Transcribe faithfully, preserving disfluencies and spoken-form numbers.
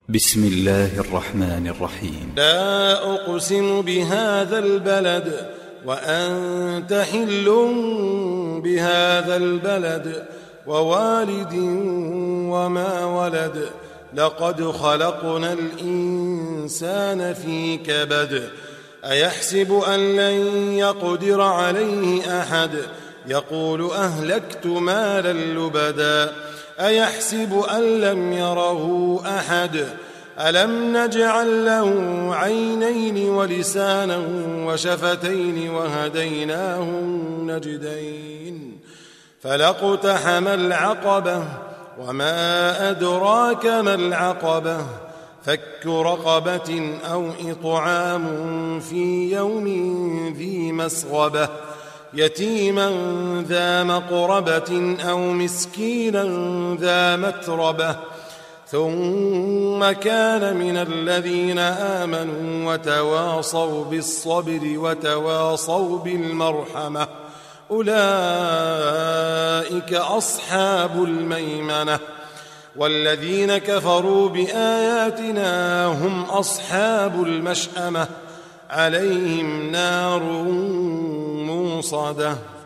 بسم الله الرحمن الرحيم. لا أقسم بهذا البلد وأنت حل بهذا البلد ووالد وما ولد لقد خلقنا الإنسان في كبد أيحسب أن لن يقدر عليه أحد يقول أهلكت مالا لبدا أيحسب أن لم يره أحد ألم نجعل له عينين ولسانا وشفتين وهديناه النجدين فلاقتحم العقبة وما أدراك ما العقبة فك رقبة أو إطعام في يوم ذي مسغبة يتيما ذا مقربة أو مسكينا ذا متربة ثم كان من الذين آمنوا وتواصوا بالصبر وتواصوا بالمرحمة أولئك أصحاب الميمنة والذين كفروا بآياتنا هم أصحاب المشأمة عليهم نار موصدة.